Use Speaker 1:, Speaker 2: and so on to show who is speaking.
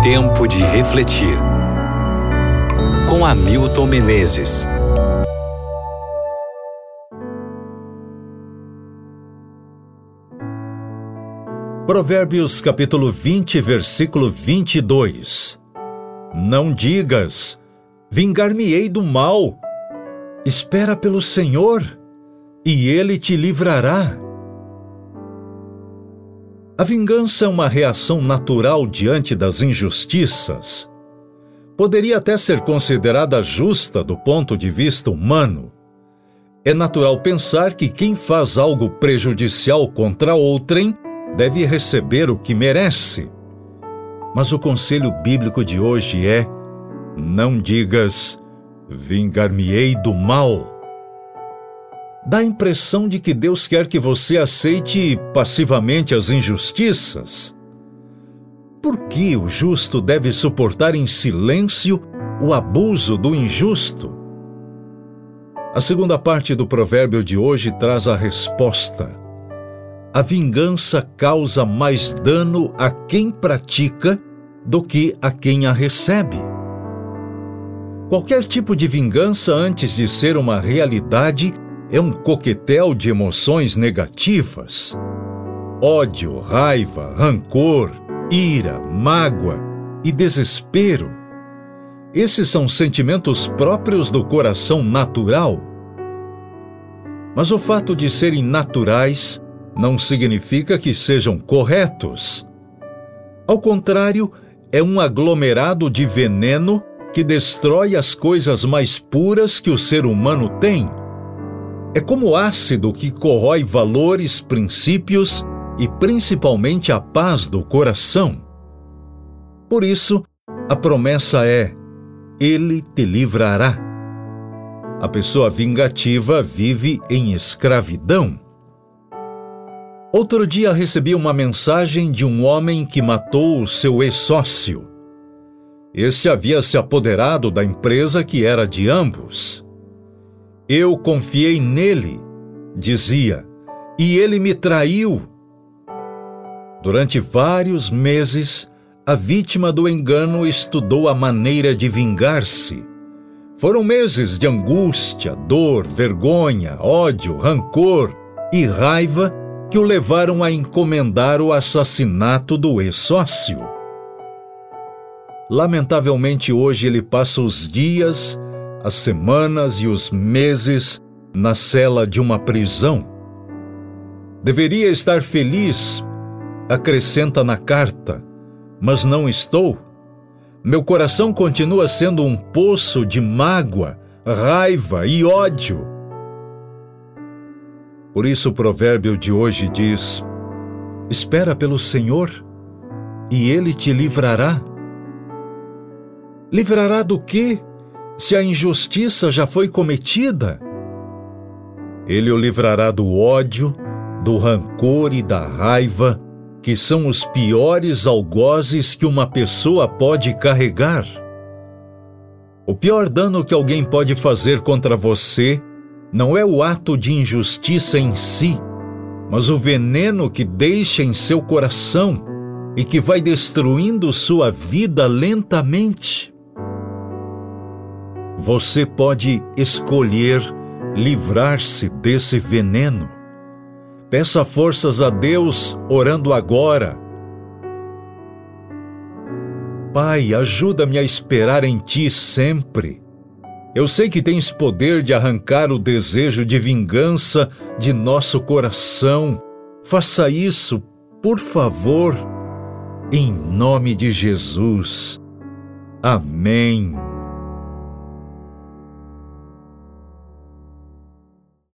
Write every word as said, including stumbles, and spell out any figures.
Speaker 1: Tempo de refletir. Com Hamilton Menezes.
Speaker 2: Provérbios capítulo vinte, versículo vinte e dois. Não digas, vingar-me-ei do mal. Espera pelo Senhor, e Ele te livrará. A vingança é uma reação natural diante das injustiças. Poderia até ser considerada justa do ponto de vista humano. É natural pensar que quem faz algo prejudicial contra outrem deve receber o que merece. Mas o conselho bíblico de hoje é: não digas, vingar-me-ei do mal. Dá a impressão de que Deus quer que você aceite passivamente as injustiças. Por que o justo deve suportar em silêncio o abuso do injusto? A segunda parte do provérbio de hoje traz a resposta. A vingança causa mais dano a quem pratica do que a quem a recebe. Qualquer tipo de vingança, antes de ser uma realidade, é um coquetel de emoções negativas. Ódio, raiva, rancor, ira, mágoa e desespero. Esses são sentimentos próprios do coração natural. Mas o fato de serem naturais não significa que sejam corretos. Ao contrário, é um aglomerado de veneno que destrói as coisas mais puras que o ser humano tem. É como ácido que corrói valores, princípios e principalmente a paz do coração. Por isso, a promessa é: Ele te livrará. A pessoa vingativa vive em escravidão. Outro dia recebi uma mensagem de um homem que matou o seu ex-sócio. Esse havia se apoderado da empresa que era de ambos. Eu confiei nele, dizia, e ele me traiu. Durante vários meses, a vítima do engano estudou a maneira de vingar-se. Foram meses de angústia, dor, vergonha, ódio, rancor e raiva que o levaram a encomendar o assassinato do ex-sócio. Lamentavelmente, hoje ele passa os dias, as semanas e os meses na cela de uma prisão. Deveria estar feliz, acrescenta na carta, mas não estou. Meu coração continua sendo um poço de mágoa, raiva e ódio. Por isso o provérbio de hoje diz: espera pelo Senhor, e Ele te livrará. Livrará do quê, se a injustiça já foi cometida? Ele o livrará do ódio, do rancor e da raiva, que são os piores algozes que uma pessoa pode carregar. O pior dano que alguém pode fazer contra você não é o ato de injustiça em si, mas o veneno que deixa em seu coração e que vai destruindo sua vida lentamente. Você pode escolher livrar-se desse veneno. Peça forças a Deus orando agora. Pai, ajuda-me a esperar em Ti sempre. Eu sei que tens poder de arrancar o desejo de vingança de nosso coração. Faça isso, por favor, em nome de Jesus. Amém.